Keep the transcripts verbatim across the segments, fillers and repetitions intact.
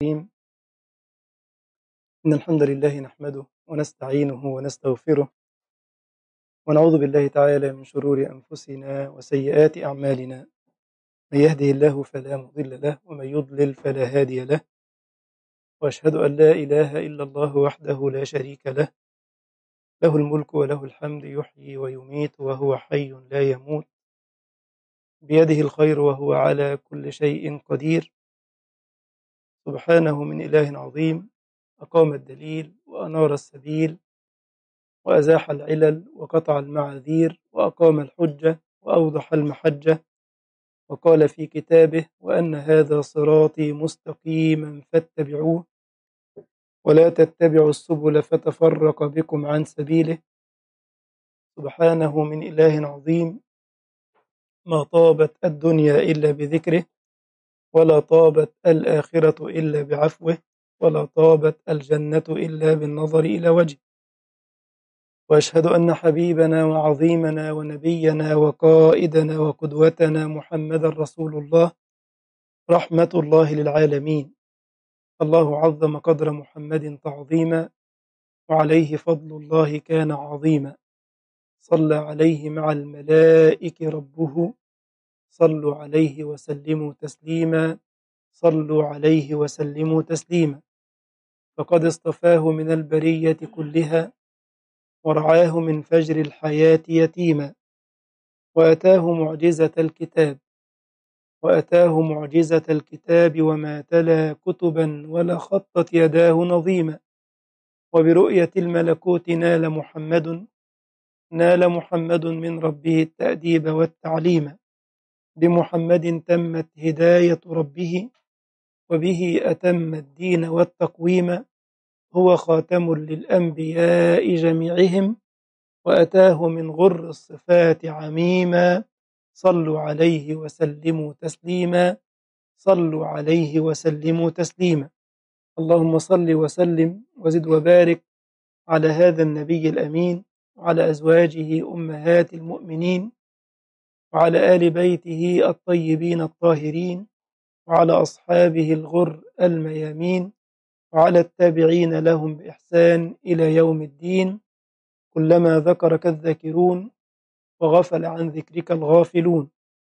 الرحيم. إن الحمد لله نحمده ونستعينه ونستغفره ونعوذ بالله تعالى من شرور أنفسنا وسيئات أعمالنا. من يهده الله فلا مضل له ومن يضلل فلا هادي له، وأشهد أن لا إله إلا الله وحده لا شريك له، له الملك وله الحمد يحيي ويميت وهو حي لا يموت، بيده الخير وهو على كل شيء قدير. سبحانه من إله عظيم أقام الدليل وأنار السبيل وأزاح العلل وقطع المعاذير وأقام الحجة وأوضح المحجة، وقال في كتابه: وأن هذا صراطي مستقيما فاتبعوه ولا تتبعوا السبل فتفرق بكم عن سبيله. سبحانه من إله عظيم ما طابت الدنيا إلا بذكره، ولا طابت الآخرة إلا بعفوه، ولا طابت الجنة إلا بالنظر إلى وجهه. وأشهد أن حبيبنا وعظيمنا ونبينا وقائدنا وقدوتنا محمد رسول الله، رحمة الله للعالمين. الله عظم قدر محمد تعظيما، وعليه فضل الله كان عظيما. صلى عليه مع الملائكة ربه، صلوا عليه وسلموا تسليما، صلوا عليه وسلموا تسليما. فقد اصطفاه من البرية كلها، ورعاه من فجر الحياة يتيما، وأتاه معجزة الكتاب وأتاه معجزة الكتاب وما تلا كتبا ولا خطت يداه نظيما. وبرؤية الملكوت نال محمد نال محمد من ربه التأديب والتعليم. بمحمد تمت هداية ربه، وبه أتم الدين والتقويم. هو خاتم للأنبياء جميعهم، وأتاه من غر الصفات عميما. صلوا عليه وسلموا تسليما، صلوا عليه وسلموا تسليما. اللهم صل وسلم وزد وبارك على هذا النبي الأمين، وعلى أزواجه أمهات المؤمنين، وعلى آل بيته الطيبين الطاهرين، وعلى أصحابه الغر الميامين، وعلى التابعين لهم بإحسان إلى يوم الدين. كلما ذكرك الذاكرون وغفل عن ذكرك الغافلون.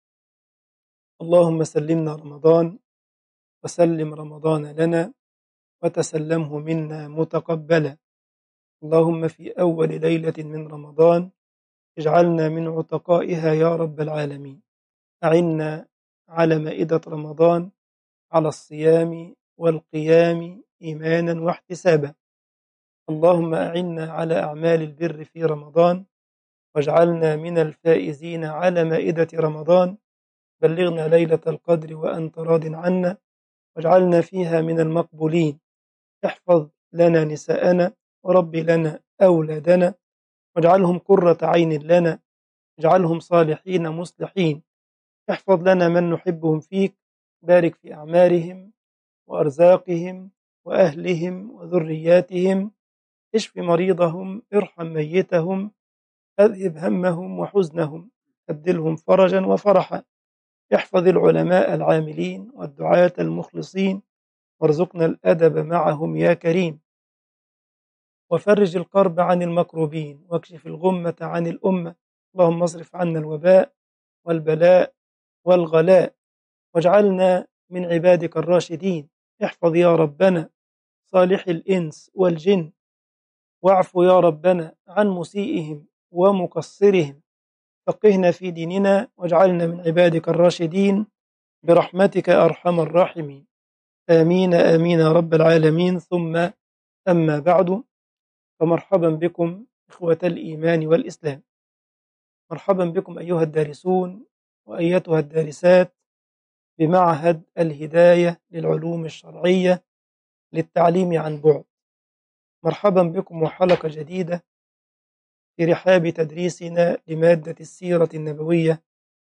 اللهم سلمنا رمضان، وسلم رمضان لنا، وتسلمه منا متقبلا. اللهم في أول ليلة من رمضان اجعلنا من عتقائها يا رب العالمين. أعنا على مائدة رمضان على الصيام والقيام إيمانا واحتسابا. اللهم أعنا على أعمال البر في رمضان، واجعلنا من الفائزين على مائدة رمضان. بلغنا ليلة القدر وأنت راض عنا، واجعلنا فيها من المقبولين. احفظ لنا نساءنا، وربي لنا أولادنا، واجعلهم قرة عين لنا، اجعلهم صالحين مصلحين. احفظ لنا من نحبهم فيك، بارك في أعمارهم وأرزاقهم وأهلهم وذرياتهم. اشف مريضهم، ارحم ميتهم، أذهب همهم وحزنهم، أبدلهم فرجا وفرحا. احفظ العلماء العاملين والدعاة المخلصين، وارزقنا الأدب معهم يا كريم. وفرج الكرب عن المكروبين، واكشف الغمة عن الأمة. اللهم اصرف عنا الوباء والبلاء والغلاء، واجعلنا من عبادك الراشدين. احفظ يا ربنا صالح الإنس والجن، واعف يا ربنا عن مسيئهم ومقصرهم. فقهنا في ديننا، واجعلنا من عبادك الراشدين برحمتك أرحم الراحمين. آمين آمين يا رب العالمين. ثم أما بعد، فمرحبا بكم إخوة الإيمان والإسلام. مرحبا بكم أيها الدارسون وأيتها الدارسات بمعهد الهداية للعلوم الشرعية للتعليم عن بعد. مرحبا بكم وحلقة جديدة في رحاب تدريسنا لمادة السيرة النبوية.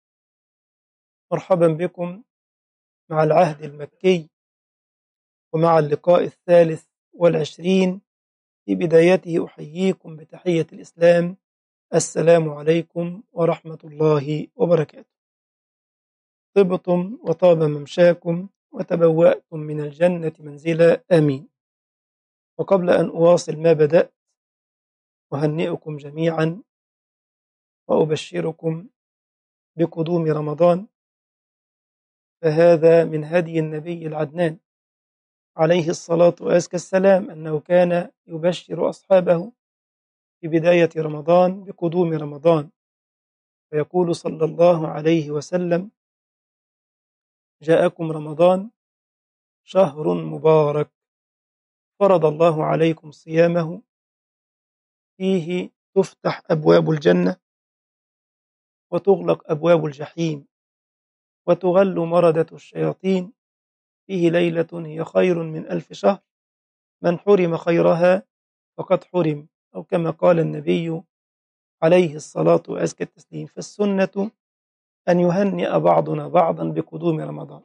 مرحبا بكم مع العهد المكي، ومع اللقاء الثالث والعشرين. في بدايته أحييكم بتحية الإسلام: السلام عليكم ورحمة الله وبركاته. طبتم وطاب ممشاكم، وتبوأتم من الجنة منزلا آمين. وقبل أن أواصل ما بدأت أهنئكم جميعا وأبشركم بقدوم رمضان، فهذا من هدي النبي العدنان عليه الصلاة وأزكى السلام أنه كان يبشر أصحابه في بداية رمضان بقدوم رمضان، فيقول صلى الله عليه وسلم: جاءكم رمضان شهر مبارك فرض الله عليكم صيامه، فيه تفتح أبواب الجنة وتغلق أبواب الجحيم وتغل مردة الشياطين، فيه ليلة هي خير من ألف شهر، من حرم خيرها فقد حرم، أو كما قال النبي عليه الصلاة وأزكى التسليم. فالسنة أن يهنئ بعضنا بعضا بقدوم رمضان،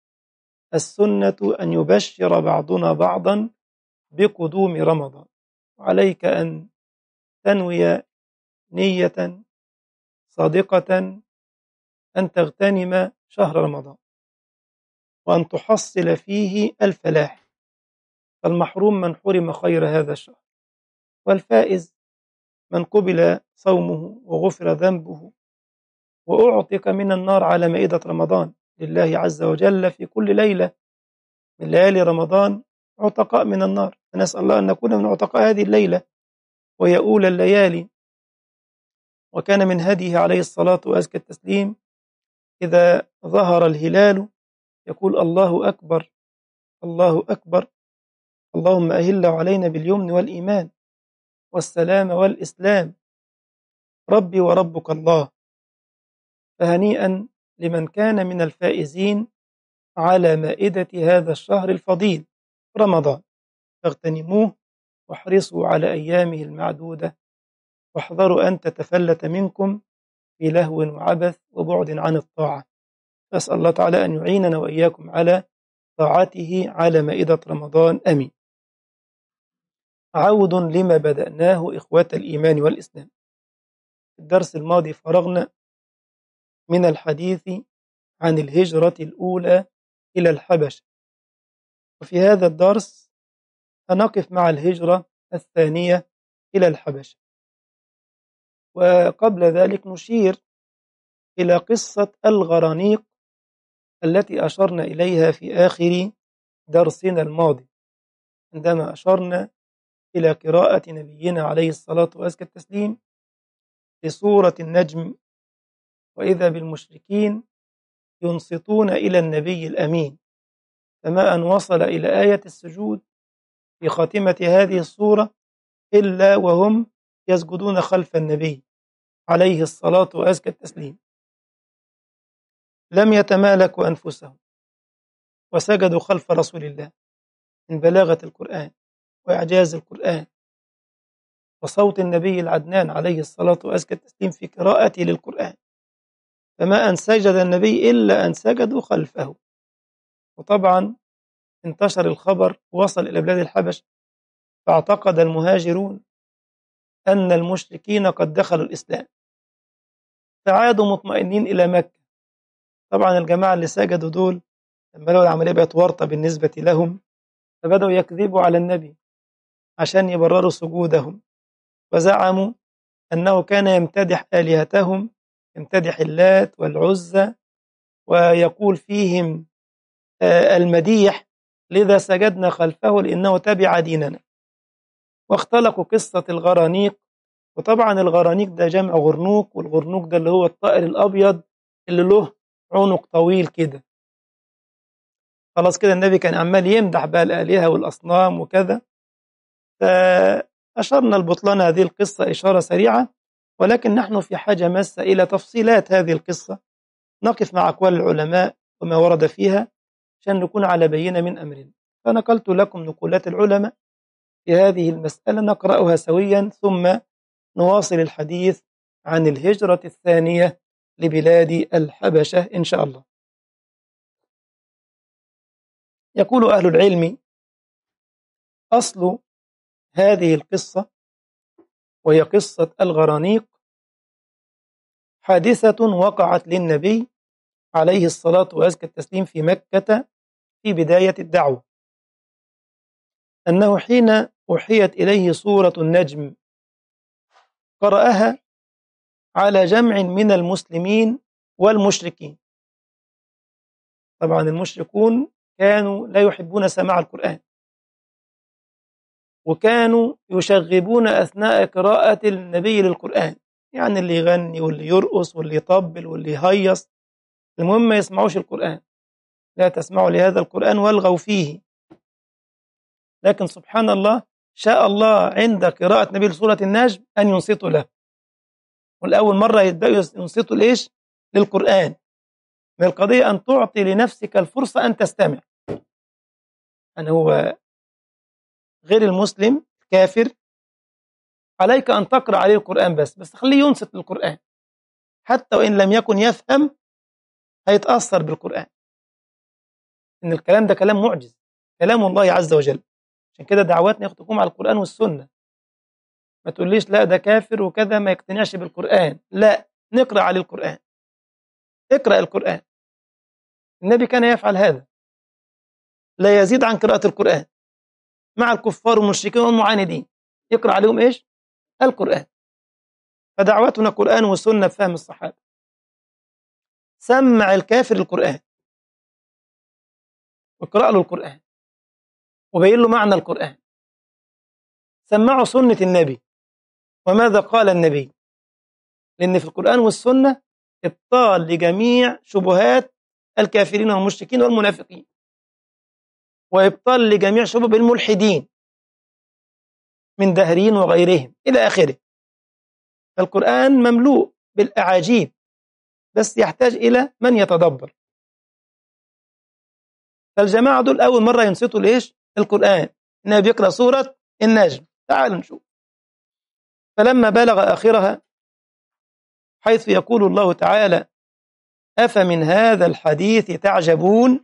السنة أن يبشر بعضنا بعضا بقدوم رمضان، وعليك أن تنوي نية صادقة أن تغتنم شهر رمضان وأن تحصل فيه الفلاح، فالمحروم من حرم خير هذا الشهر، والفائز من قبل صومه وغفر ذنبه وأعتق من النار على مائدة رمضان لله عز وجل في كل ليلة من ليالي رمضان عتقاء من النار، فنسأل الله أن نكون من عتقاء هذه الليلة وهي أولى الليالي. وكان من هديه عليه الصلاة وأزكى التسليم إذا ظهر الهلال يقول: الله أكبر الله أكبر، اللهم أهل علينا باليمن والإيمان والسلام والإسلام، ربي وربك الله. فهنيئا لمن كان من الفائزين على مائدة هذا الشهر الفضيل رمضان، فاغتنموه واحرصوا على أيامه المعدودة، واحذروا أن تتفلت منكم في لهو وعبث وبعد عن الطاعة. أسأل الله تعالى أن يعيننا وإياكم على طاعته على مائدة رمضان، آمين. عود لما بدأناه إخوة الإيمان والإسلام. في الدرس الماضي فرغنا من الحديث عن الهجرة الأولى إلى الحبشة، وفي هذا الدرس هنقف مع الهجرة الثانية إلى الحبشة، وقبل ذلك نشير إلى قصة الغرانيق التي أشرنا إليها في آخر درسنا الماضي، عندما أشرنا إلى قراءة نبينا عليه الصلاة وأزكى التسليم لسورة النجم، وإذا بالمشركين ينصتون إلى النبي الأمين، فما أن وصل إلى آية السجود في خاتمة هذه السورة إلا وهم يسجدون خلف النبي عليه الصلاة وأزكى التسليم، لم يتمالكوا أنفسهم وسجدوا خلف رسول الله من بلاغة القرآن وإعجاز القرآن وصوت النبي العدنان عليه الصلاة وأزكى التسليم في قراءته للقرآن، فما أن سجد النبي إلا أن سجدوا خلفه. وطبعا انتشر الخبر ووصل إلى بلاد الحبش، فاعتقد المهاجرون أن المشركين قد دخلوا الإسلام، فعادوا مطمئنين إلى مكة. طبعا الجماعة اللي سجدوا دول لما لقوا العملية بقت ورطة بالنسبة لهم، فبدأوا يكذبوا على النبي عشان يبرروا سجودهم، وزعموا أنه كان يمتدح آلهتهم، يمتدح اللات والعزى ويقول فيهم المديح، لذا سجدنا خلفه لأنه تبع ديننا. واختلقوا قصة الغرانيق، وطبعا الغرانيق ده جمع غرنوق، والغرنوق ده اللي هو الطائر الأبيض اللي له عنق طويل كده. خلاص كده النبي كان عمال يمدح بقى الآلهة والأصنام وكذا، فأشرنا البطلان هذه القصة إشارة سريعة، ولكن نحن في حاجة ماسة إلى تفصيلات هذه القصة، نقف مع أقوال العلماء وما ورد فيها عشان نكون على بينة من أمرنا. فنقلت لكم نقولات العلماء في هذه المسألة، نقرأها سويا ثم نواصل الحديث عن الهجرة الثانية لبلاد الحبشة إن شاء الله. يقول أهل العلم: أصل هذه القصة وهي قصة الغرانيق حادثة وقعت للنبي عليه الصلاة وأزكى التسليم في مكة في بداية الدعوة أنه حين أوحيت إليه سورة النجم قرأها على جمع من المسلمين والمشركين. طبعا المشركون كانوا لا يحبون سماع القرآن، وكانوا يشغبون أثناء قراءة النبي للقرآن، يعني اللي يغني واللي يرقص واللي يطبل واللي يهيص، المهم ما يسمعوش القرآن. لا تسمعوا لهذا القرآن والغوا فيه. لكن سبحان الله، شاء الله عند قراءة نبي سورة النجم أن ينصتوا له، والأول مرة يبدأوا ينصتوا ليش؟ للقرآن. من القضية أن تعطي لنفسك الفرصة أن تستمع. أنا هو غير المسلم كافر عليك أن تقرأ عليه القرآن، بس بس خليه ينصت للقرآن، حتى وإن لم يكن يفهم هيتأثر بالقرآن، إن الكلام ده كلام معجز، كلام الله عز وجل. عشان كده دعواتنا تقوم على القرآن والسنة. ما تقوليش لا ده كافر وكذا ما يقتنعش بالقرآن، لا، نقرأ عليه القرآن، اقرأ القرآن. النبي كان يفعل هذا، لا يزيد عن قراءة القرآن مع الكفار والمشركين والمعاندين، يقرأ عليهم إيش؟ القرآن. فدعوتنا قرآن وسنة بفهم الصحابة. سمع الكافر القرآن واقرأ له القرآن وبين له معنى القرآن. سمعوا سنة النبي وماذا قال النبي، لأن في القرآن والسنة إبطال لجميع شبهات الكافرين والمشركين والمنافقين، وإبطال لجميع شبه الملحدين من دهريين وغيرهم إلى آخره. القرآن مملوء بالأعاجيب، بس يحتاج إلى من يتدبر. فالجماعة دول أول مرة ينصتوا لإيش؟ القرآن. النبي يقرأ سورة النجم، تعالوا نشوف. فلما بلغ آخرها حيث يقول الله تعالى: أفمن هذا الحديث تعجبون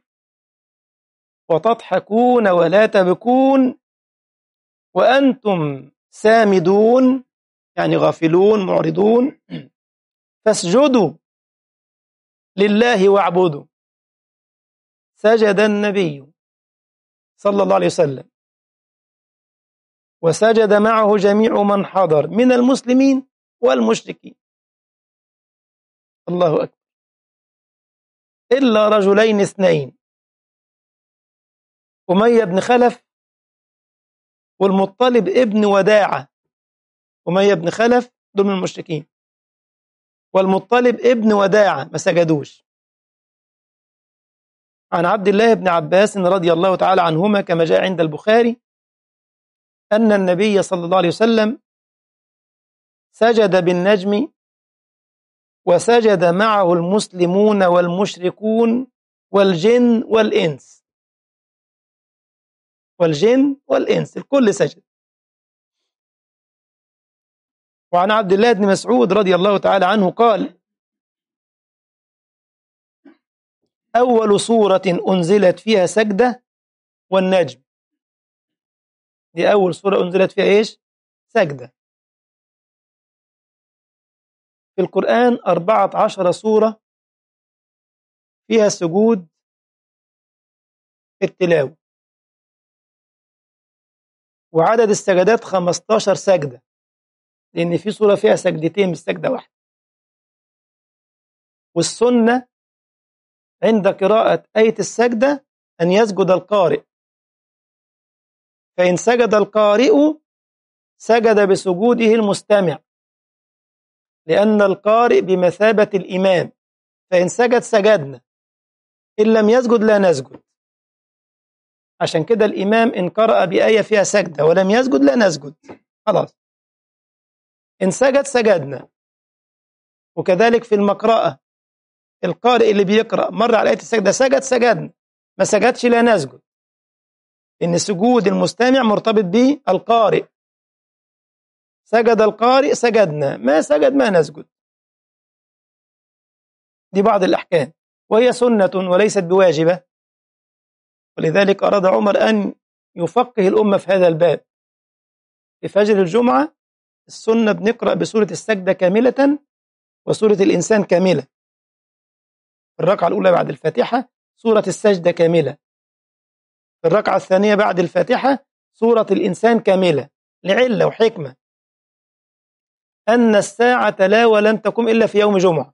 وتضحكون ولا تبكون وأنتم سامدون، يعني غافلون معرضون، فاسجدوا لله واعبدوا. سجد النبي صلى الله عليه وسلم وسجد معه جميع من حضر من المسلمين والمشركين، الله أكبر، إلا رجلين اثنين، أمية بن خلف والمطلب ابن وداعة. أمية بن خلف دول من المشركين، والمطلب ابن وداعة ما سجدوش. عن عبد الله بن عباس رضي الله تعالى عنهما كما جاء عند البخاري أن النبي صلى الله عليه وسلم سجد بالنجم وسجد معه المسلمون والمشركون والجن والإنس، والجن والإنس الكل سجد. وعن عبد الله بن مسعود رضي الله تعالى عنه قال: أول سورة أنزلت فيها سجدة والنجم. دي أول سورة أنزلت فيها إيش؟ سجدة. في القرآن أربعة عشر سورة فيها سجود التلاوة، وعدد السجدات خمسة عشر سجدة، لأن في سورة فيها سجدتين مش سجدة واحدة. والسنة عند قراءة آية السجدة أن يسجد القارئ، فإن سجد القارئ سجد بسجوده المستمع، لأن القارئ بمثابة الإمام، فإن سجد سجدنا، إن لم يسجد لا نسجد. عشان كده الإمام إن قرأ بآية فيها سجدة ولم يسجد لا نسجد، خلاص. إن سجد سجدنا. وكذلك في المقرأة القارئ اللي بيقرأ مر على آية السجدة سجد سجدنا، ما سجدش لا نسجد، إن سجود المستمع مرتبط بالقارئ. سجد القارئ سجدنا، ما سجد ما نسجد. دي بعض الأحكام، وهي سنة وليست بواجبة، ولذلك أراد عمر أن يفقه الأمة في هذا الباب. في فجر الجمعة السنة بنقرأ بسورة السجدة كاملة وسورة الإنسان كاملة. الركعة الأولى بعد الفاتحة سورة السجدة كاملة، في الركعة الثانية بعد الفاتحة سورة الإنسان كاملة لعلة وحكمة، أن الساعة لا ولن تقوم إلا في يوم جمعة،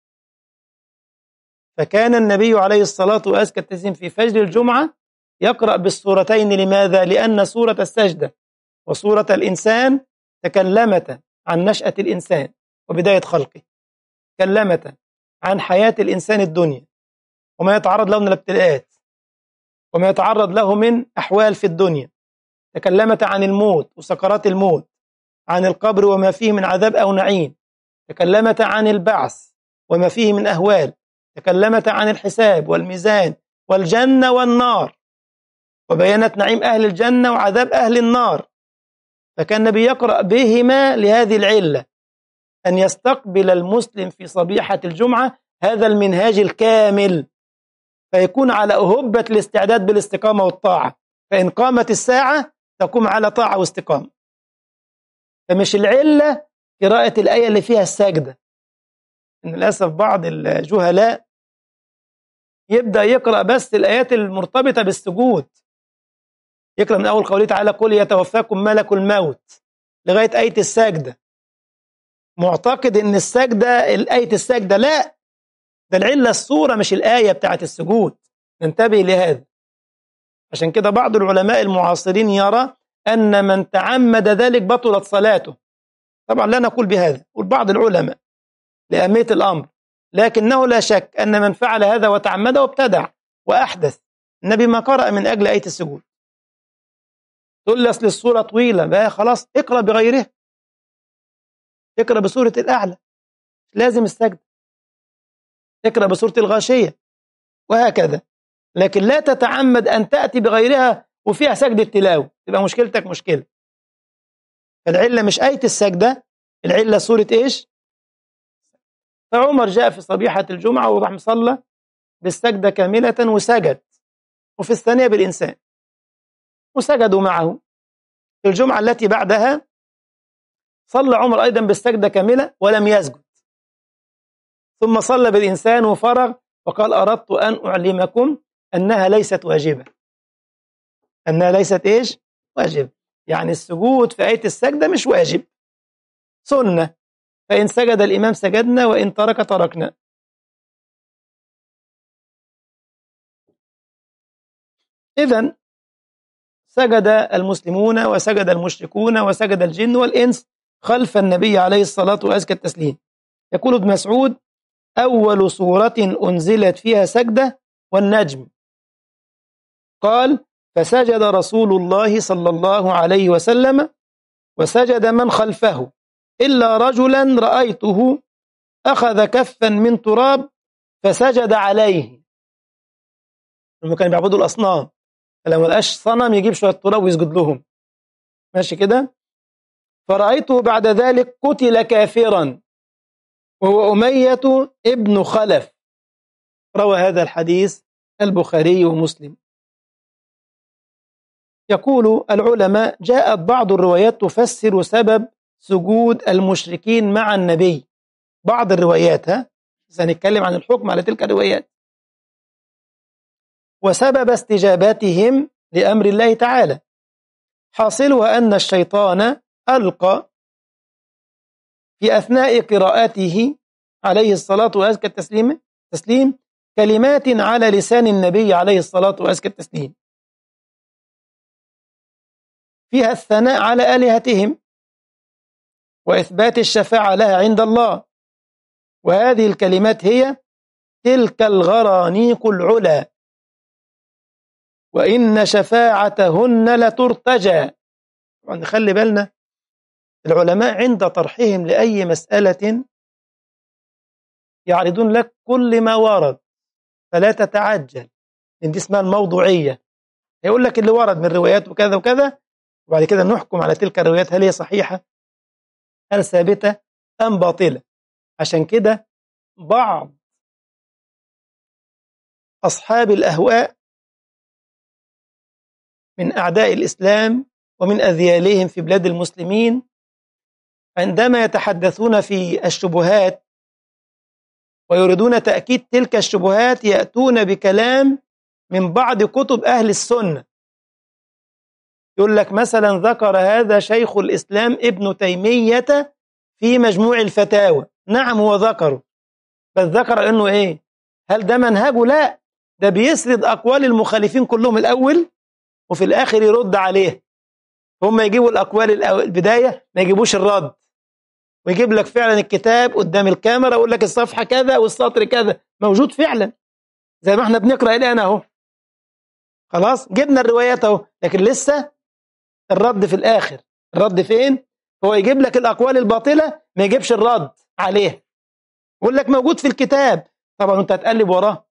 فكان النبي عليه الصلاة وأزكى التسليم في فجر الجمعة يقرأ بالسورتين. لماذا؟ لأن سورة السجدة وسورة الإنسان تكلمتا عن نشأة الإنسان وبداية خلقه، تكلمتا عن حياة الإنسان الدنيا وما يتعرض له من الابتلاءات وما يتعرض له من أحوال في الدنيا، تكلمتا عن الموت وسكرات الموت، عن القبر وما فيه من عذاب أو نعيم، تكلمتا عن البعث وما فيه من أهوال، تكلمتا عن الحساب والميزان والجنة والنار، وبينت نعيم أهل الجنة وعذاب أهل النار. فكان النبي يقرأ بهما لهذه العلة، أن يستقبل المسلم في صبيحة الجمعة هذا المنهاج الكامل، فيكون على أهبة الاستعداد بالاستقامة والطاعة، فإن قامت الساعة تقوم على طاعة واستقامة. فمش العلة قراءة الآية اللي فيها السجدة. للأسف بعض الجهلاء يبدأ يقرأ بس الآيات المرتبطة بالسجود، يقرأ من أول قوله تعالى قل يتوفاكم ملك الموت لغاية آية السجدة، معتقد إن السجدة الآية السجدة. لا، ده العلة الصورة مش الآية بتاعت السجود. ننتبه لهذا. عشان كده بعض العلماء المعاصرين يرى أن من تعمد ذلك بطلت صلاته. طبعا لا نقول بهذا، قل بعض العلماء لأهمية الأمر، لكنه لا شك أن من فعل هذا وتعمده وابتدع وأحدث. النبي ما قرأ من أجل آية السجود. تقول لي أصل الصورة طويلة، بقى خلاص اقرأ بغيرها، اقرأ بسورة الأعلى، لازم السجد، اقرأ بسورة الغاشية، وهكذا. لكن لا تتعمد أن تأتي بغيرها وفيها سجد التلاوة، تبقى مشكلتك مشكلة. فالعلة مش آية السجدة، العلة سورة إيش؟ فعمر جاء في صبيحة الجمعة وراح مصلى بالسجدة كاملة وسجد، وفي الثانية بالإنسان وسجدوا معه. في الجمعة التي بعدها صلى عمر أيضا بالسجدة كاملة ولم يسجد، ثم صلى بالإنسان وفرغ وقال أردت أن أعلمكم أنها ليست واجبة. أنها ليست إيش؟ واجب. يعني السجود في آية السجدة مش واجب، سنة، فإن سجد الإمام سجدنا وإن ترك تركنا. إذن سجد المسلمون وسجد المشركون وسجد الجن والإنس خلف النبي عليه الصلاة وأزكى التسليم. يقول ابن مسعود أول سورة أنزلت فيها سجدة والنجم، قال فسجد رسول الله صلى الله عليه وسلم وسجد من خلفه إلا رجلا رأيته أخذ كفا من تراب فسجد عليه. لما كانوا بيعبدوا الأصنام، فلما لقاش صنم يجيب شوية تراب ويسجد لهم، ماشي كده. فرأيته بعد ذلك قتل كافرا وهو أمية ابن خلف. روى هذا الحديث البخاري ومسلم. يقول العلماء جاءت بعض الروايات تفسر سبب سجود المشركين مع النبي. بعض الروايات، ها سنتكلم عن الحكم على تلك الروايات، وسبب استجاباتهم لأمر الله تعالى. حاصلها أن الشيطان ألقى في أثناء قراءته عليه الصلاة وأزكى التسليم تسليم كلمات على لسان النبي عليه الصلاة وأزكى التسليم فيها الثناء على آلهتهم وإثبات الشفاعة لها عند الله. وهذه الكلمات هي تلك الغرانيق العلا وإن شفاعتهن لترتجى. نخلي بالنا، العلماء عند طرحهم لأي مسألة يعرضون لك كل ما ورد، فلا تتعجل، إن دي اسمها الموضوعية. يقول لك اللي ورد من روايات وكذا وكذا، وبعد كده نحكم على تلك الروايات هل هي صحيحة، هل ثابتة أم باطلة. عشان كده بعض أصحاب الأهواء من أعداء الإسلام ومن أذيالهم في بلاد المسلمين عندما يتحدثون في الشبهات ويريدون تأكيد تلك الشبهات يأتون بكلام من بعض كتب أهل السنة يقول لك مثلا ذكر هذا شيخ الإسلام ابن تيمية في مجموع الفتاوى. نعم هو ذكره، بس ذكر انه ايه؟ هل ده منهجه؟ لا، ده بيسرد اقوال المخالفين كلهم الاول وفي الاخر يرد عليه. هم يجيبوا الاقوال الأول البدايه، ما يجيبوش الرد، ويجيب لك فعلا الكتاب قدام الكاميرا ويقول لك الصفحه كذا والسطر كذا، موجود فعلا زي ما احنا بنقرا الان اهو. خلاص جبنا الروايات اهو، لكن لسه الرد في الاخر. الرد فين؟ هو يجيب لك الاقوال الباطله، ما يجيبش الرد عليه، يقول لك موجود في الكتاب. طبعا انت هتقلب وراه،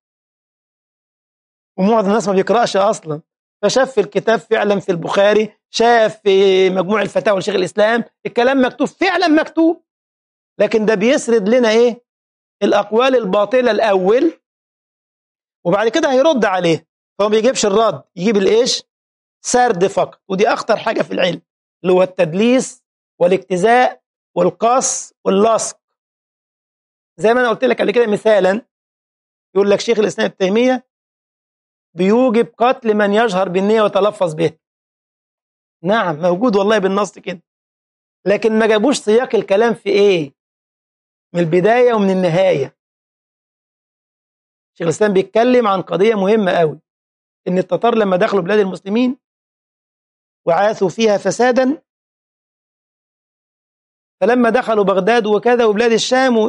ومعظم الناس ما بيقراش اصلا، فشاف في الكتاب فعلا في البخاري، شاف في مجموع الفتاوى لشيخ الاسلام الكلام مكتوب فعلا مكتوب، لكن ده بيسرد لنا ايه؟ الاقوال الباطله الاول، وبعد كده هيرد عليه. فهو ما بيجيبش الرد، يجيب الايش؟ سرد فقط. ودي اخطر حاجه في العلم، اللي هو التدليس والاجتزاء والقص واللصق. زي ما انا قلت لك قبل كده مثالا، يقول لك شيخ الاسلام ابن تيميه بيوجب قتل من يجهر بالنية ويتلفظ به. نعم موجود والله بالنص كده، لكن ما جابوش سياق الكلام في ايه؟ من البداية ومن النهاية. شيخ الإسلام بيتكلم عن قضية مهمة قوي، إن التتار لما دخلوا بلاد المسلمين وعاثوا فيها فسادا، فلما دخلوا بغداد وكذا وبلاد الشام،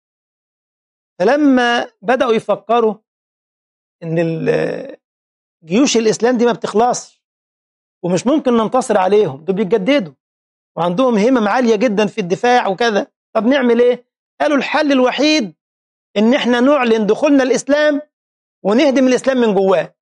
فلما بدأوا يفكروا إن جيوش الإسلام دي ما بتخلصش ومش ممكن ننتصر عليهم، دول بيتجددوا وعندهم همم عالية جدا في الدفاع وكذا، طب نعمل ايه؟ قالوا الحل الوحيد ان احنا نعلن دخولنا الاسلام ونهدم الاسلام من جواه.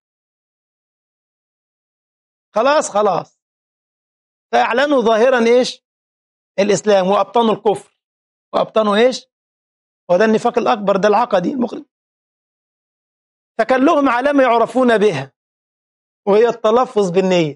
خلاص خلاص فاعلنوا ظاهرا ايش؟ الاسلام، وابطنوا الكفر، وابطنوا ايش؟ وده النفاق الاكبر، ده العقدي المخرج. فكان لهم علامة يعرفون بها، وهي التلفظ بالنية،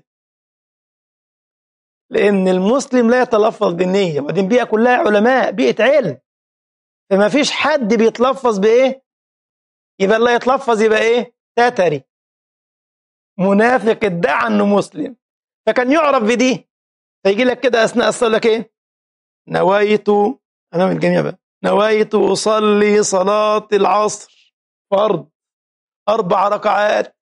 لان المسلم لا يتلفظ بالنية، وبعدين بيئة كلها علماء، بيئة علم، فما فيش حد بيتلفظ بايه؟ يبقى لا يتلفظ يبقى ايه؟ تاتري، منافق ادعى انه مسلم، فكان يعرف بدي. فيجي لك كده اثناء الصلاه لك ايه؟ نويت، امام الجميع بقى، نويت اصلي صلاه العصر فرض اربع ركعات.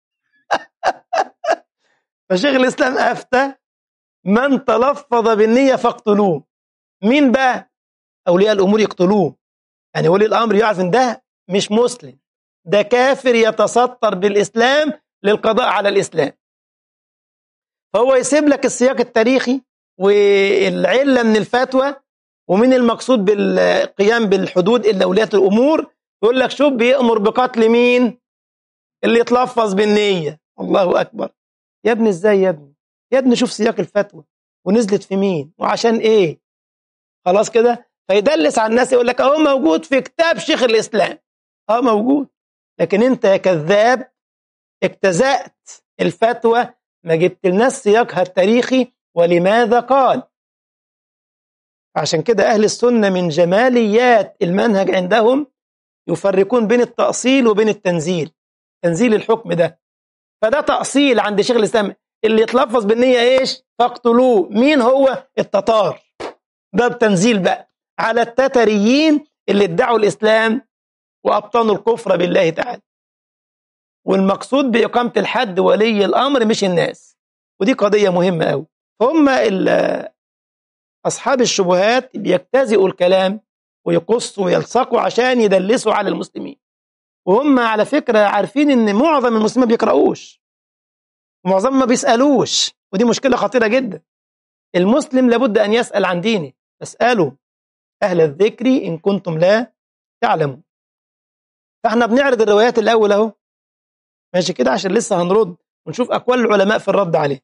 فشيخ الاسلام افتى من تلفظ بالنيه فاقتلوه. مين بقى؟ اولياء الامور يقتلوه، يعني ولي الامر يعرف ان ده مش مسلم، ده كافر يتستر بالاسلام للقضاء على الاسلام. فهو يسيب لك السياق التاريخي والعله من الفتوى ومن المقصود بالقيام بالحدود الا ولاة الامور، يقول لك شوف بيأمر بقتل مين؟ اللي يتلفظ بالنيه. الله اكبر يا ابني، ازاي يا ابني؟ يا ابني شوف سياق الفتوى ونزلت في مين وعشان ايه. خلاص كده فيدلس على الناس، يقول لك اهو موجود في كتاب شيخ الاسلام، اه موجود، لكن انت يا كذاب اجتزأت الفتوى، ما جبت لنا سياقها التاريخي ولماذا قال. عشان كده أهل السنة من جماليات المنهج عندهم يفرقون بين التأصيل وبين التنزيل، تنزيل الحكم ده. فده تأصيل عند شيخ الإسلام، اللي يتلفظ بالنية إيش؟ فاقتلوه. مين هو؟ التتار. ده التنزيل بقى على التتريين اللي ادعوا الإسلام وأبطنوا الكفر بالله تعالى. والمقصود بإقامة الحد ولي الأمر مش الناس، ودي قضية مهمة أوي. هم أصحاب الشبهات بيجتزئوا الكلام ويقصوا ويلصقوا عشان يدلسوا على المسلمين، وهم على فكرة عارفين إن معظم المسلمين ما بيقرأوش ومعظم ما بيسألوش، ودي مشكلة خطيرة جدا. المسلم لابد أن يسأل عن دينه، اسألوا أهل الذكر إن كنتم لا تعلمون. فاحنا بنعرض الروايات الأول أهو، ماشي كده، عشان لسه هنرد ونشوف أقوال العلماء في الرد عليه.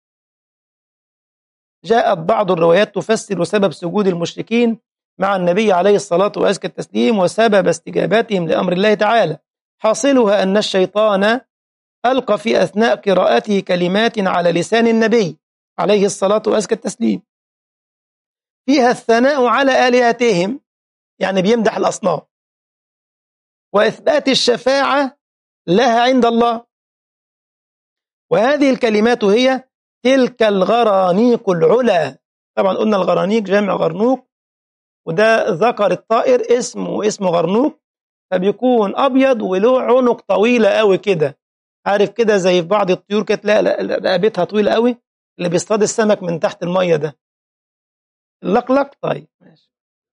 جاءت بعض الروايات تفسر سبب سجود المشركين مع النبي عليه الصلاة وأزكى التسليم وسبب استجابتهم لأمر الله تعالى. حاصلها أن الشيطان ألقى في أثناء قراءته كلمات على لسان النبي عليه الصلاة وأزكى التسليم فيها الثناء على آلهتهم، يعني بيمدح الأصنام، وإثبات الشفاعة لها عند الله. وهذه الكلمات هي تلك الغرانيق العلا. طبعا قلنا الغرانيق جمع غرنوق، وده ذكر الطائر اسمه اسمه غرنوق، فبيكون أبيض وله عنق طويلة قوي كده، عارف كده زي في بعض الطيور كده تلاقي رقبتها طويلة قوي، اللي بيصطاد السمك من تحت المية ده اللقلق. طيب ماشي.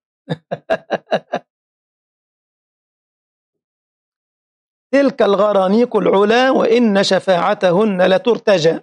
تلك الغرانيق العلا وإن شفاعتهن لترتجى.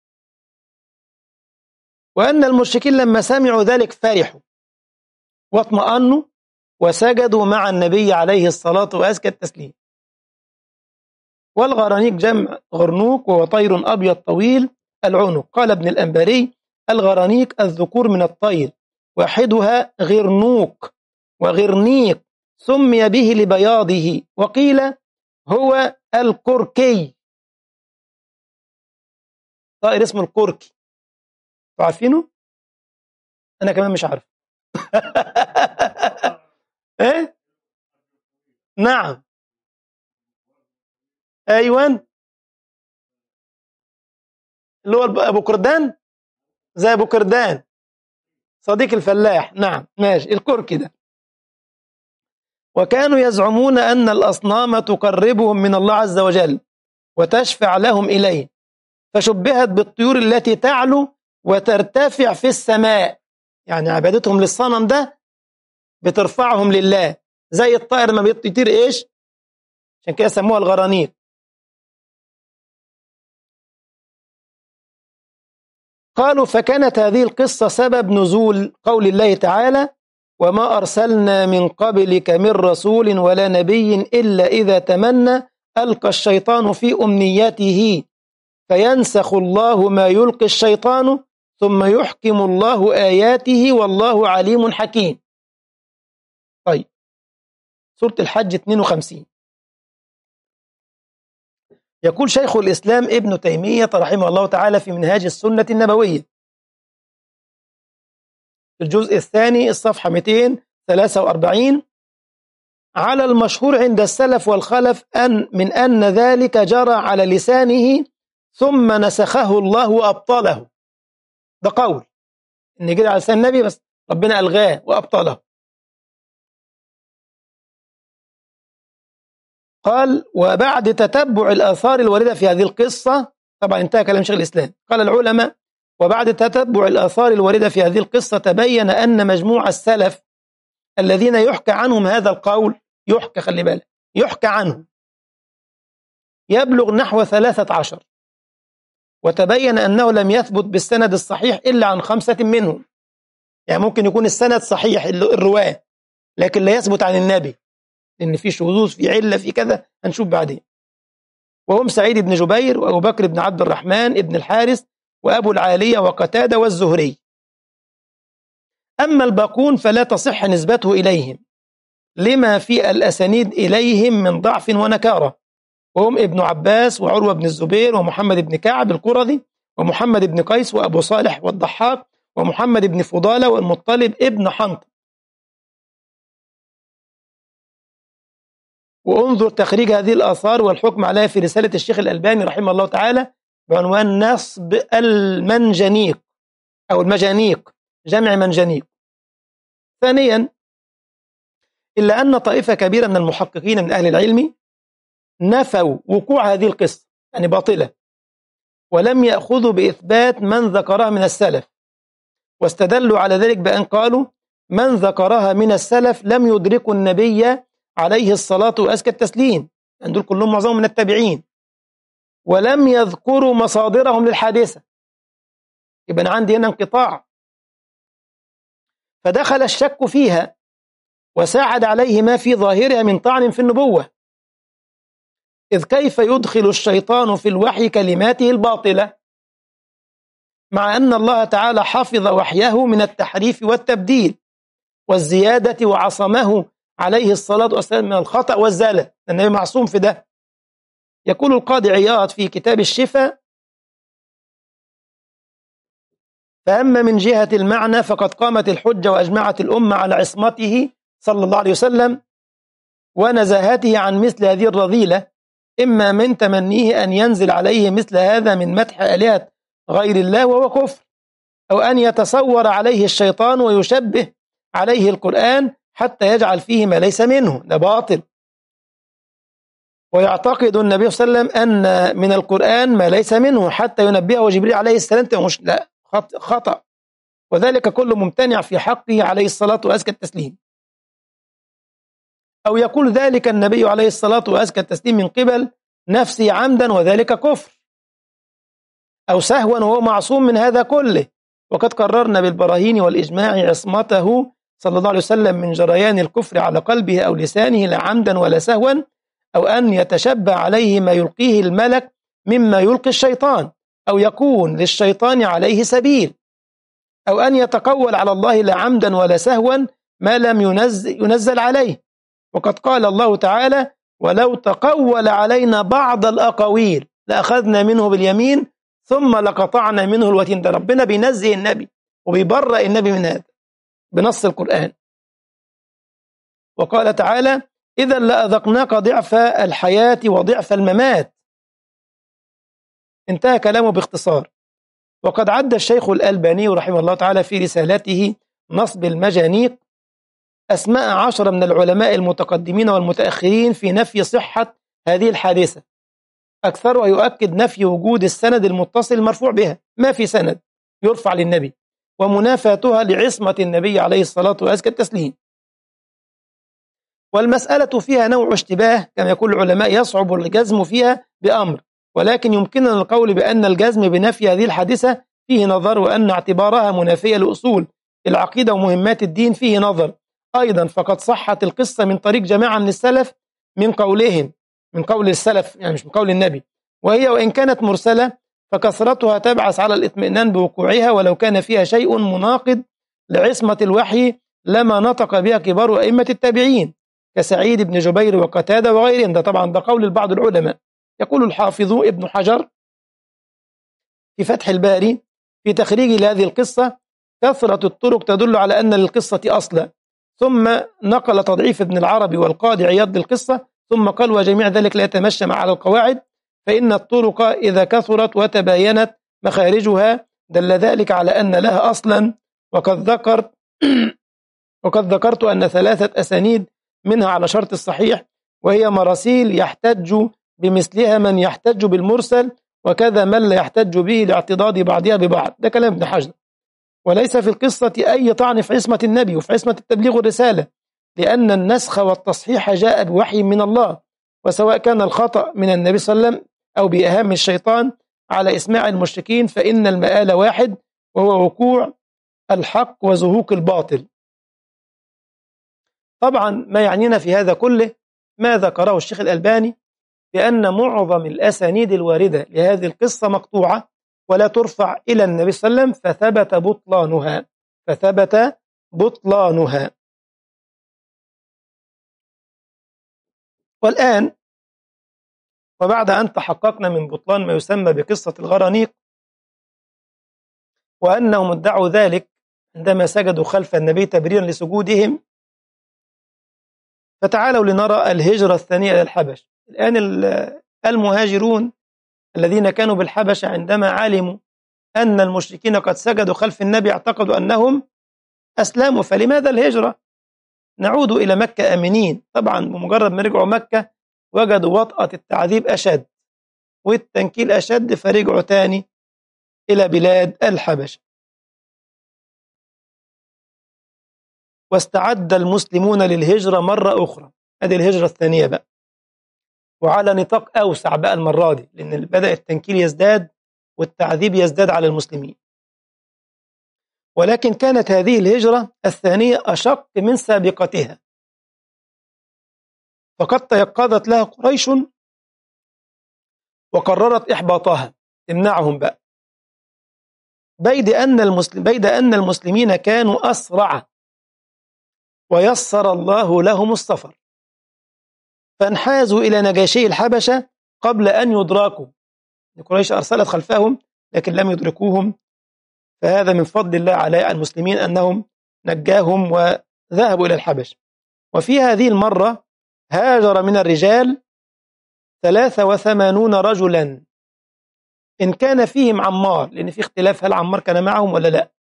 وأن المشركين لما سمعوا ذلك فرحوا واطمأنوا وسجدوا مع النبي عليه الصلاة وأزكى التسليم. والغرانيق جمع غرنوق وهو طير أبيض طويل العنق. قال ابن الأنباري: الغرانيق الذكور من الطير، واحدها غرنوق وغرنيق، سمي به لبياضه، وقيل هو الكركي، طائر اسمه الكركي. عارفينه؟ أنا كمان مش عارف. إيه؟ نعم، أيوان، اللي هو أبو كردان، زي أبو كردان صديق الفلاح. نعم ماشي، الكركي ده. وكانوا يزعمون أن الأصنام تقربهم من الله عز وجل وتشفع لهم إليه، فشبهت بالطيور التي تعلو وترتفع في السماء، يعني عبادتهم للصنم ده بترفعهم لله، زي الطائر ما بيطير إيش، عشان كده سموها الغرانيق. قالوا: فكانت هذه القصة سبب نزول قول الله تعالى: وما أرسلنا من قبلك من رسول ولا نبي إلا إذا تمنى ألقى الشيطان في أمنيته فينسخ الله ما يلقي الشيطان ثم يحكم الله آياته والله عليم حكيم. طيب، سورة الحج اثنين وخمسين. يقول شيخ الإسلام ابن تيمية رحمه الله تعالى في منهاج السنة النبوية في الجزء الثاني الصفحة مئتين وثلاثة وأربعين: على المشهور عند السلف والخلف أن من أن ذلك جرى على لسانه ثم نسخه الله وأبطله. ده قول إن جرى على لسان النبي بس ربنا ألغاه وأبطله. قال: وبعد تتبع الآثار الواردة في هذه القصة، طبعا انتهى كلام شيخ الإسلام، قال العلماء: وبعد تتبع الآثار الواردة في هذه القصة تبين أن مجموع السلف الذين يحكى عنهم هذا القول، يحكى خلي بالك يحكى عنهم، يبلغ نحو ثلاثة عشر، وتبين أنه لم يثبت بالسند الصحيح إلا عن خمسة منهم. يعني ممكن يكون السند صحيح الرواية لكن لا يثبت عن النبي، لأن في شذوذ في علة في كذا هنشوف بعدين. وهم سعيد بن جبير وأبو بكر بن عبد الرحمن ابن الحارث وأبو العالية وقتادة والزهري. أما الباقون فلا تصح نسبته إليهم لما في الأسانيد إليهم من ضعف ونكارة، وهم ابن عباس وعروة بن الزبير ومحمد بن كعب القرظي ومحمد بن قيس وأبو صالح والضحاك ومحمد بن فضالة والمطلب ابن حنط. وانظر تخريج هذه الآثار والحكم عليها في رسالة الشيخ الألباني رحمه الله تعالى بعنوان نصب المنجنيق أو المجانيق، جمع منجنيق. ثانيا، إلا أن طائفة كبيرة من المحققين من أهل العلم نفوا وقوع هذه القصة، يعني باطلة، ولم يأخذوا بإثبات من ذكرها من السلف، واستدلوا على ذلك بأن قالوا: من ذكرها من السلف لم يدركوا النبي عليه الصلاة وأزكى التسليم، يعني دول كلهم معظمهم من التابعين، ولم يذكروا مصادرهم للحادثة. يبقى أنا عندي هنا انقطاع، فدخل الشك فيها وساعد عليه ما في ظاهرها من طعن في النبوة، إذ كيف يدخل الشيطان في الوحي كلماته الباطلة مع أن الله تعالى حفظ وحيه من التحريف والتبديل والزيادة وعصمه عليه الصلاة والسلام من الخطأ والزلل، النبي معصوم في ده. يقول القاضي عياض في كتاب الشفاء: فأما من جهة المعنى فقد قامت الحجة وأجمعت الأمة على عصمته صلى الله عليه وسلم ونزاهته عن مثل هذه الرذيلة، إما من تمنيه أن ينزل عليه مثل هذا من مدح آلهة غير الله وهو كفر، أو أن يتصور عليه الشيطان ويشبه عليه القرآن حتى يجعل فيه ما ليس منه، ده باطل. ويعتقد النبي صلى الله عليه وسلم أن من القرآن ما ليس منه حتى ينبهه جبريل عليه السلام، مش لا خطأ، وذلك كله ممتنع في حقه عليه الصلاة وأزكى التسليم. أو يقول ذلك النبي عليه الصلاة وأزكى التسليم من قبل نفسه عمدا، وذلك كفر، أو سهوا وهو معصوم من هذا كله. وقد قررنا بالبراهين والإجماع عصمته صلى الله عليه وسلم من جريان الكفر على قلبه أو لسانه لا عمدا ولا سهوا، أو أن يتشبع عليه ما يلقيه الملك مما يلقي الشيطان، أو يكون للشيطان عليه سبيل، أو أن يتقول على الله لا عمدا ولا سهوا ما لم ينزل, ينزل عليه. وقد قال الله تعالى: ولو تقول علينا بعض الأقاويل لأخذنا منه باليمين ثم لقطعنا منه الوتين. ده ربنا بينزه النبي وبيبرأ النبي من هذا بنص القرآن. وقال تعالى: إذا لأذقناك ضعف الحياة وضعف الممات. انتهى كلامه باختصار. وقد عد الشيخ الألباني رحمه الله تعالى في رسالته نصب المجانيق أسماء عشرة من العلماء المتقدمين والمتأخرين في نفي صحة هذه الحادثة، أكثرها يؤكد نفي وجود السند المتصل المرفوع بها، ما في سند يرفع للنبي، ومنافاتها لعصمة النبي عليه الصلاة وأزكى التسليم. والمسألة فيها نوع اشتباه كما يقول العلماء يصعب الجزم فيها بأمر، ولكن يمكننا القول بأن الجزم بنفي هذه الحادثة فيه نظر، وأن اعتبارها منافية لأصول العقيدة ومهمات الدين فيه نظر أيضا. فقد صحت القصة من طريق جماعة من السلف من قولهم، من قول السلف يعني مش من قول النبي، وهي وإن كانت مرسلة فكثرتها تبعث على الاطمئنان بوقوعها، ولو كان فيها شيء مناقض لعصمة الوحي لما نطق بها كبار أئمة التابعين كسعيد بن جبير وقتادة وغيرهم. ده طبعا ده قول بعض العلماء. يقول الحافظ ابن حجر في فتح الباري في تخريج لهذه القصة: كثرة الطرق تدل على أن للقصة أصلا. ثم نقل تضعيف ابن العربي والقاضي عياض للقصة، ثم قال: وجميع ذلك لا يتمشى مع على القواعد، فإن الطرق إذا كثرت وتباينت مخارجها دل ذلك على أن لها أصلا. وقد ذكرت وقد ذكرت أن ثلاثة أسانيد منها على شرط الصحيح، وهي مراسيل يحتج بمثلها من يحتج بالمرسل، وكذا من لا يحتج به لاعتضاد بعضها ببعض. ده كلام ابن حجر. وليس في القصة أي طعن في عصمة النبي وفي عصمة التبليغ والرسالة، لأن النسخ والتصحيح جاء بوحي من الله، وسواء كان الخطأ من النبي صلى الله عليه وسلم أو بإهام الشيطان على إسماع المشركين، فإن المآل واحد، وهو وقوع الحق وزهوق الباطل. طبعا ما يعنينا في هذا كله ما ذكره الشيخ الألباني بأن معظم الأسانيد الواردة لهذه القصة مقطوعة ولا ترفع إلى النبي صلى الله عليه وسلم، فثبت بطلانها فثبت بطلانها. والآن وبعد أن تحققنا من بطلان ما يسمى بقصة الغرانيق وأنهم ادعوا ذلك عندما سجدوا خلف النبي تبريرا لسجودهم، فتعالوا لنرى الهجرة الثانية إلى الحبش. الآن المهاجرون الذين كانوا بالحبش عندما علموا أن المشركين قد سجدوا خلف النبي اعتقدوا أنهم أسلموا، فلماذا الهجرة؟ نعود إلى مكة آمنين. طبعا بمجرد ما رجعوا مكة وجدوا وطأة التعذيب أشد والتنكيل أشد، فرجعوا تاني إلى بلاد الحبش. واستعد المسلمون للهجرة مرة أخرى، هذه الهجرة الثانية بقى، وعلى نطاق أوسع بقى المرة دي، لأن بدأ التنكيل يزداد والتعذيب يزداد على المسلمين. ولكن كانت هذه الهجرة الثانية أشق من سابقتها، فقد تيقظت لها قريش وقررت إحباطها، تمنعهم بقى، بيد أن المسلم بيد أن المسلمين كانوا أسرع ويسر الله لهم السفر، فانحازوا إلى نجاشي الحبشة قبل أن يدركوا. قريش أرسلت خلفهم لكن لم يدركوهم، فهذا من فضل الله على المسلمين أنهم نجاهم وذهبوا إلى الحبش. وفي هذه المرة هاجر من الرجال ثلاثة وثمانون رجلا، إن كان فيهم عمار، لأن في اختلاف هل عمار كان معهم ولا لا،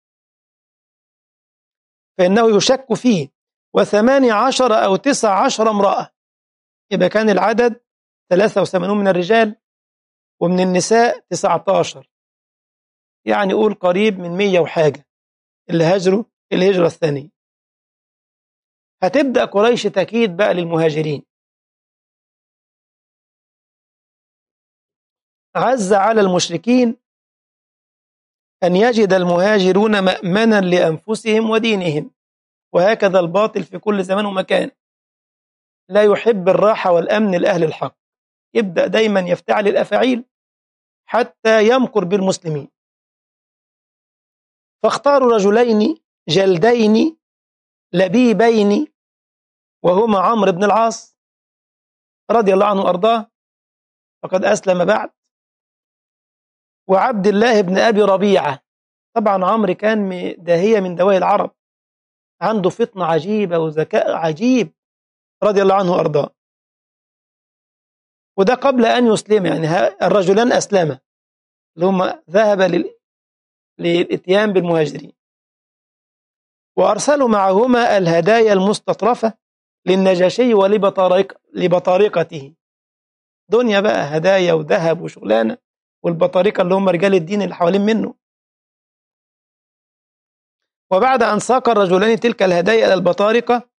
فإنه يشك فيه، وثماني عشر أو تسع عشر امرأة، يبقى كان العدد ثلاثة وثمانون من الرجال، ومن النساء تسعة عشر، يعني قول قريب من مية وحاجة اللي هاجروا الهجرة الثانية. هتبدأ قريش تكيد بقى للمهاجرين. عز على المشركين أن يجد المهاجرون مأمنا لأنفسهم ودينهم، وهكذا الباطل في كل زمان ومكان، لا يحب الراحة والأمن لأهل الحق، يبدأ دايما يفتعل الأفاعيل حتى يمكر بالمسلمين. فاختاروا رجلين جلدين لبيبين، وهما عمرو بن العاص رضي الله عنه وأرضاه، فقد أسلم بعد، وعبد الله بن أبي ربيعة. طبعا عمرو كان داهية من دواهي العرب، عنده فطنة عجيبة وذكاء عجيب رضي الله عنه وأرضاه، وده قبل أن يسلم، يعني الرجلان أسلما اللي هم ذهب للإتيان بالمهاجرين، وأرسلوا معهما الهدايا المستطرفة للنجاشي ولبطارقته. دنيا بقى هدايا وذهب وشغلانة، والبطارقة اللي هم رجال الدين اللي حوالين منه. وبعد أن ساق الرجلان تلك الهدايا إلى البطارقة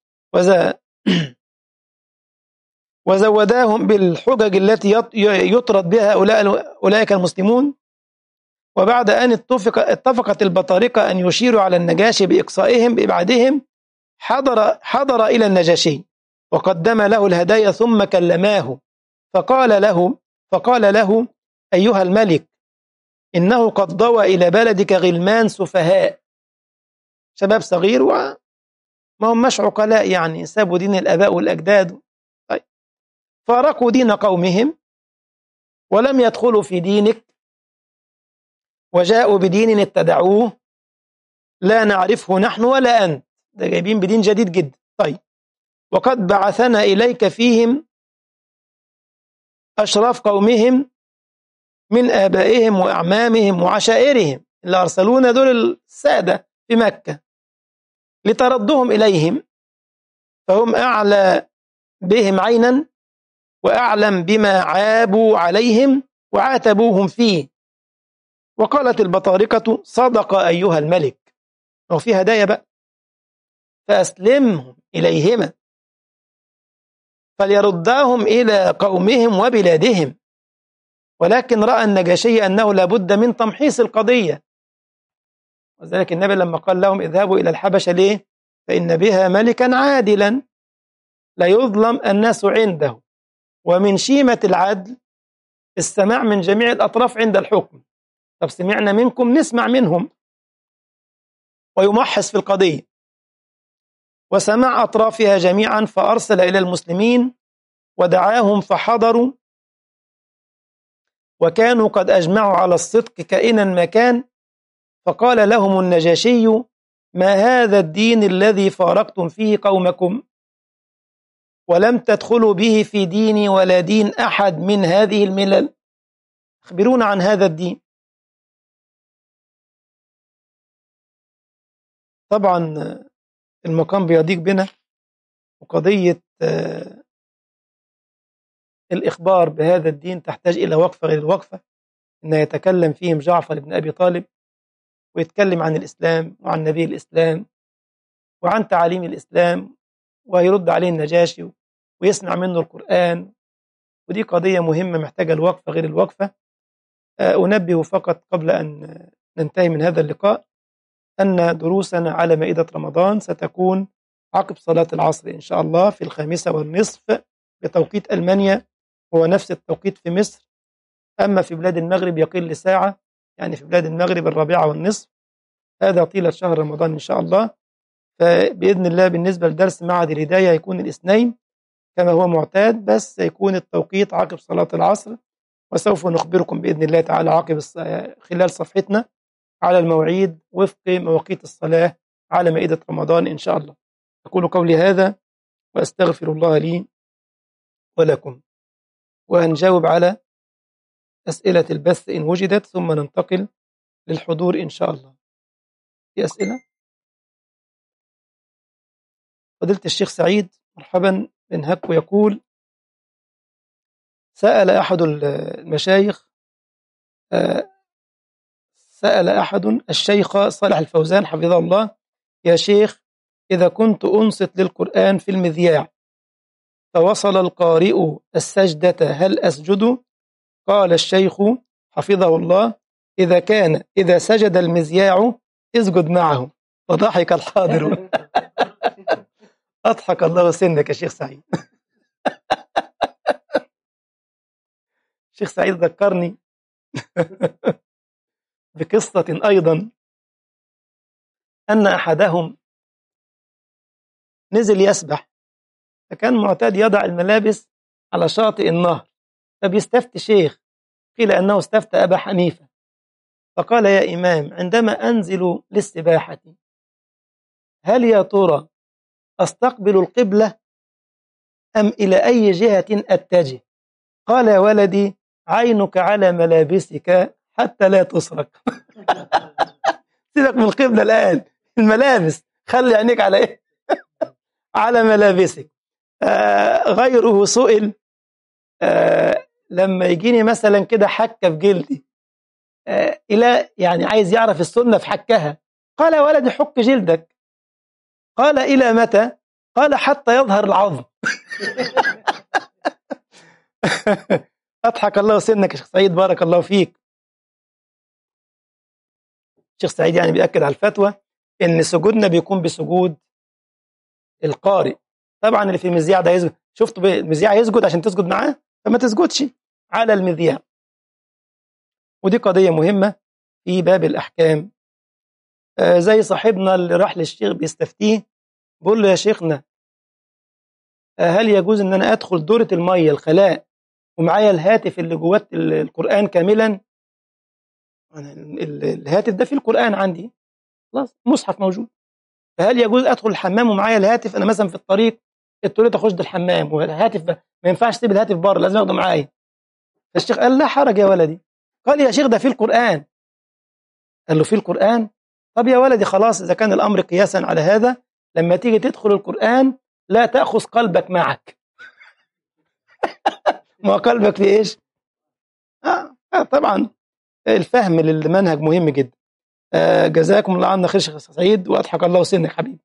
وزوداهم بالحجج التي يطرد بها أولئك المسلمون، وبعد أن اتفق اتفقت البطارقة أن يشيروا على النجاشي بإقصائهم بإبعادهم، حضر حضر إلى النجاشي وقدم له الهدايا ثم كلماه، فقال له فقال له أيها الملك، إنه قد ضوى إلى بلدك غلمان سفهاء، شباب صغير وما هم مش عقلاء، يعني سابوا دين الآباء والأجداد، طيب فارقوا دين قومهم ولم يدخلوا في دينك، وجاءوا بدين اتبعوه لا نعرفه نحن ولا أنت، ده جايبين بدين جديد جدا. طيب وقد بعثنا إليك فيهم أشراف قومهم من آبائهم وأعمامهم وعشائرهم، اللي أرسلونا دول السادة في مكة، لتردهم إليهم، فهم أعلى بهم عينا وأعلم بما عابوا عليهم وعاتبوهم فيه. وقالت البطارقة صدق أيها الملك، وفي هدايا بقى، فأسلمهم إليهما فليرداهم إلى قومهم وبلادهم. ولكن رأى النجاشي أنه لابد من تمحيص القضية، وذلك النبي لما قال لهم اذهبوا إلى الحبشة ليه؟ فإن بها ملكا عادلا لا يظلم الناس عنده، ومن شيمة العدل السماع من جميع الأطراف عند الحكم. طب سمعنا منكم نسمع منهم، ويمحص في القضية، وسمع أطرافها جميعا، فأرسل إلى المسلمين ودعاهم فحضروا، وكانوا قد أجمعوا على الصدق كائنا ما كان. فقال لهم النجاشي ما هذا الدين الذي فارقتم فيه قومكم ولم تدخلوا به في ديني ولا دين أحد من هذه الملل؟ أخبرونا عن هذا الدين. طبعا المقام بيضيق بنا، وقضية الإخبار بهذا الدين تحتاج إلى وقفة غير الوقفة، إن يتكلم فيهم جعفر بن أبي طالب ويتكلم عن الإسلام وعن نبي الإسلام وعن تعاليم الإسلام، ويرد عليه النجاشي ويسمع منه القرآن، ودي قضية مهمة محتاجة الوقفة غير الوقفة. أنبه فقط قبل أن ننتهي من هذا اللقاء أن دروسنا على مائدة رمضان ستكون عقب صلاة العصر إن شاء الله في الخامسة والنصف بتوقيت ألمانيا، هو نفس التوقيت في مصر، أما في بلاد المغرب يقل ساعة، يعني في بلاد المغرب الرابعة والنصف، هذا طيلة شهر رمضان إن شاء الله. فبإذن الله بالنسبة لدرس معهد الهداية يكون الاثنين كما هو معتاد، بس يكون التوقيت عقب صلاة العصر، وسوف نخبركم بإذن الله تعالى عقب خلال صفحتنا على المواعيد وفق مواقيت الصلاة على مائدة رمضان إن شاء الله. أقول قولي هذا وأستغفر الله لي ولكم. وهنجاوب على أسئلة البث إن وجدت، ثم ننتقل للحضور إن شاء الله. في أسئلة؟ فضيلة الشيخ سعيد مرحبا بن هكو يقول: سأل أحد المشايخ آه، سأل أحد الشيخ صالح الفوزان حفظه الله: يا شيخ، إذا كنت أنصت للقرآن في المذياع فوصل القارئ السجدة هل أسجد؟ قال الشيخ حفظه الله: إذا كان إذا سجد المذياع اسجد معه. فضحك الحاضر. أضحك الله سنك يا شيخ سعيد. شيخ سعيد ذكرني بقصة أيضا، أن أحدهم نزل يسبح، فكان معتاد يضع الملابس على شاطئ النهر، فبيستفتي شيخ، قيل أنه استفتى أبا حنيفة، فقال: يا إمام، عندما أنزل للسباحة هل يا ترى أستقبل القبلة أم إلى أي جهة أتجه؟ قال: يا ولدي، عينك على ملابسك حتى لا تسرق. سيبك من القبلة الآن، الملابس خلي عينيك على إيه؟ على ملابسك. آه غيره سئل: آه لما يجيني مثلا كده حكة في جلدي، آه إلى يعني عايز يعرف السنة في حكها، قال: يا ولدي، حك جلدك. قال: إلى متى؟ قال: حتى يظهر العظم. أضحك الله سنك يا شيخ سعيد، بارك الله فيك. شيخ سعيد يعني بيأكد على الفتوى إن سجودنا بيكون بسجود القارئ. طبعا اللي في المذياع ده يسجد، شفت المذياع يسجد عشان تسجد معاه، فما تسجدش على المذياع. ودي قضية مهمة في باب الأحكام. آه زي صاحبنا اللي راح للشيخ بيستفتيه، بيقول له: يا شيخنا، آه هل يجوز ان انا ادخل دورة المية الخلاء ومعايا الهاتف اللي جواه القرآن كاملا؟ الهاتف ده فيه القرآن عندي، خلاص مصحف موجود، فهل يجوز ادخل الحمام ومعايا الهاتف؟ انا مثلا في الطريق اضطريت اخش الحمام والهاتف ما ينفعش تسيب الهاتف بره، لازم اخده معايا. فالشيخ قال: لا حرج يا ولدي. قال: يا شيخ، ده فيه القرآن. قال له: فيه القرآن؟ طب يا ولدي خلاص، اذا كان الامر قياسا على هذا، لما تيجي تدخل القرآن لا تأخذ قلبك معك. ما قلبك في ايش؟ آه آه طبعا الفهم للمنهج مهم جدا. آه جزاكم الله عنا خير شيخ سعيد، واضحك الله سنك حبيبي.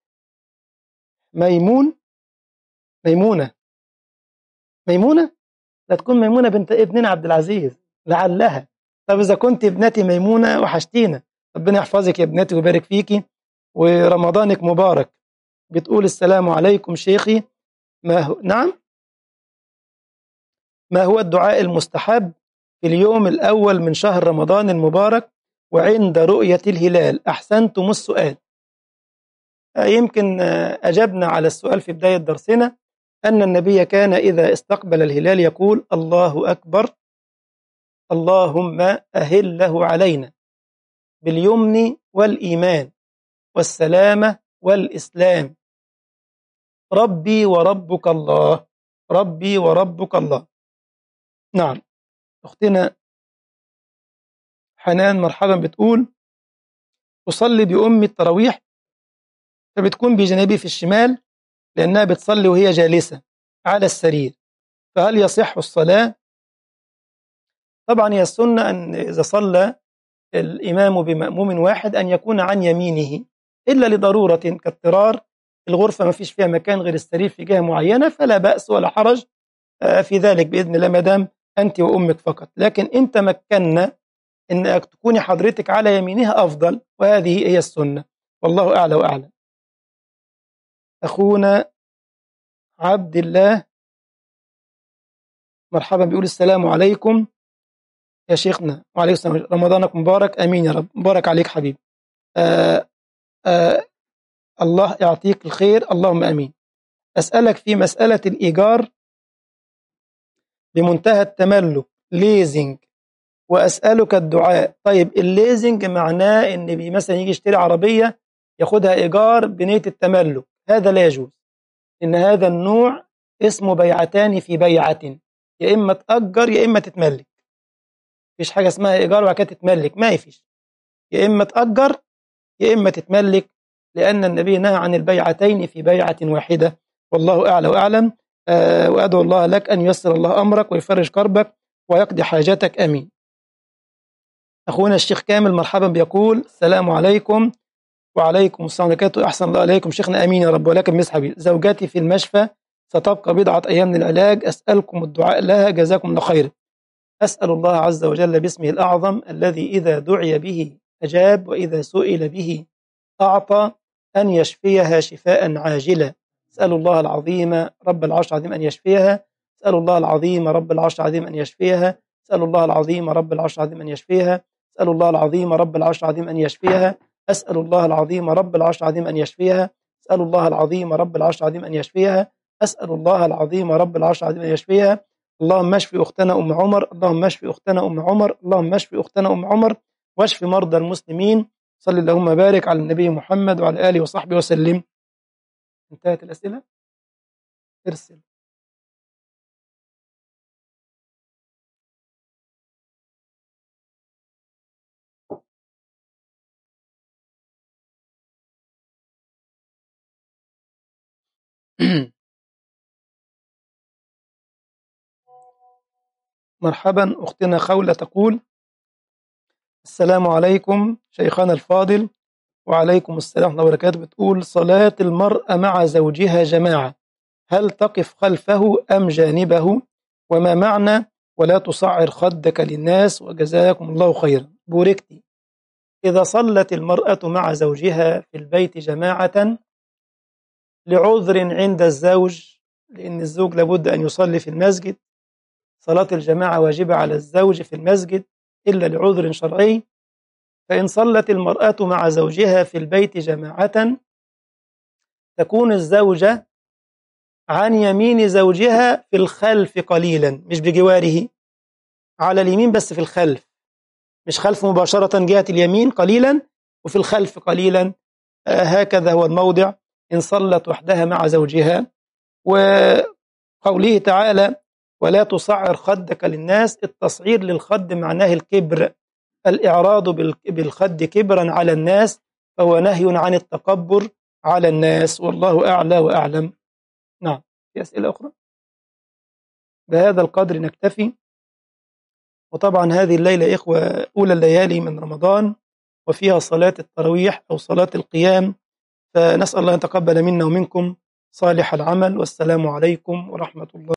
ميمون ميمونة ميمونة لا تكون ميمونة بنت ابننا عبد العزيز لعلها. طب إذا كنت ابنتي ميمونة وحشتينا، ربنا يحفظك يا ابنتي ويبارك فيكي ورمضانك مبارك. بتقول: السلام عليكم شيخي، ما هو نعم ما هو الدعاء المستحب في اليوم الأول من شهر رمضان المبارك وعند رؤية الهلال؟ أحسنتم السؤال. يمكن أجبنا على السؤال في بداية درسنا، أن النبي كان إذا استقبل الهلال يقول: الله أكبر، اللهم أهله علينا باليمن والإيمان والسلامة والإسلام، ربي وربك الله، ربي وربك الله. نعم. أختنا حنان مرحبا بتقول: أصلي بأمي التراويح، فبتكون بجانبي في الشمال لأنها بتصلي وهي جالسة على السرير، فهل يصح الصلاة؟ طبعا هي السنة أن إذا صلى الإمام بمأموم واحد أن يكون عن يمينه، إلا لضرورة كاضطرار، الغرفة ما فيش فيها مكان غير السرير في جهة معينة، فلا بأس ولا حرج في ذلك بإذن الله، مدام أنت وأمك فقط. لكن إن تمكنا أنك تكوني حضرتك على يمينها أفضل، وهذه هي السنة، والله أعلى وأعلم. أخونا عبد الله مرحبا بيقول: السلام عليكم يا شيخنا. وعليكم السلام، رمضانك مبارك. أمين يا رب، مبارك عليك حبيبي. آآ آآ الله يعطيك الخير، اللهم أمين. أسألك في مسألة الإيجار بمنتهى التملك، ليزنج، وأسألك الدعاء. طيب الليزنج معناه إن مثلا يجي يشتري عربية ياخدها إيجار بنية التملك، هذا لا يجوز، إن هذا النوع اسمه بيعتان في بيعة، يا إما تأجر يا إما تتملك. مفيش حاجة اسمها إيجار وبعد كده تتملك، ما فيش. يا إما تأجر يا إما تتملك، لأن النبي نهى عن البيعتين في بيعة واحدة. والله أعلى وأعلم. آه وأدعو الله لك أن ييسر الله أمرك ويفرج كربك ويقضي حاجتك، أمين. أخونا الشيخ كامل مرحبا، بيقول السلام عليكم. وعليكم السلام ورحمة الله وبركاته. أحسن الله عليكم شيخنا، أمين يا رب. ولكن مس حبيب، زوجتي في المشفى ستبقى بضعة أيام للعلاج، أسألكم الدعاء لها، جزاكم الله خير. أسأل الله عز وجل باسمه الأعظم الذي إذا دعي به أجاب وإذا سئل به أعطى أن يشفيها شفاء عاجلا. أسأل الله العظيم رب العرش العظيم أن يشفيها. أسأل الله العظيم رب العرش العظيم أن يشفيها. أسأل الله العظيم رب العرش العظيم أن يشفيها. أسأل الله العظيم رب العرش العظيم أن يشفيها. أسأل الله العظيم رب العرش العظيم أن يشفيها. أسأل الله العظيم رب العرش العظيم أن يشفيها. أسأل الله العظيم رب العرش العظيم أن يشفيها. اللهم اشف أختنا أم عمر، اللهم اشف أختنا أم عمر، اللهم اشف أختنا أم عمر، واشف مرضى المسلمين. صلى اللهم بارك على النبي محمد وعلى آله وصحبه وسلم. انتهت الأسئلة؟ ارسل. مرحبا. أختنا خولة تقول السلام عليكم شيخنا الفاضل. وعليكم السلام ورحمة الله وبركاته. بتقول صلاة المرأة مع زوجها جماعة، هل تقف خلفه أم جانبه؟ وما معنى ولا تصعر خدك للناس؟ وجزاكم الله خيرا. بوركتي. إذا صلت المرأة مع زوجها في البيت جماعة لعذر عند الزوج، لأن الزوج لابد أن يصلي في المسجد، صلاة الجماعة واجبة على الزوج في المسجد إلا لعذر شرعي. فإن صلت المرأة مع زوجها في البيت جماعة تكون الزوجة عن يمين زوجها في الخلف قليلا، مش بجواره، على اليمين بس في الخلف، مش خلف مباشرة، جهة اليمين قليلا وفي الخلف قليلا. آه هكذا هو الموضع إن صلت وحدها مع زوجها. وقوله تعالى ولا تصعر خدك للناس، التصعير للخد معناه الكبر، الإعراض بالخد كبرا على الناس، فهو نهي عن التكبر على الناس، والله أعلى وأعلم. نعم، في أسئلة أخرى؟ بهذا القدر نكتفي. وطبعا هذه الليلة إخوة أولى الليالي من رمضان، وفيها صلاة التراويح أو صلاة القيام، فنسأل الله أن يتقبل منا ومنكم صالح العمل. والسلام عليكم ورحمة الله.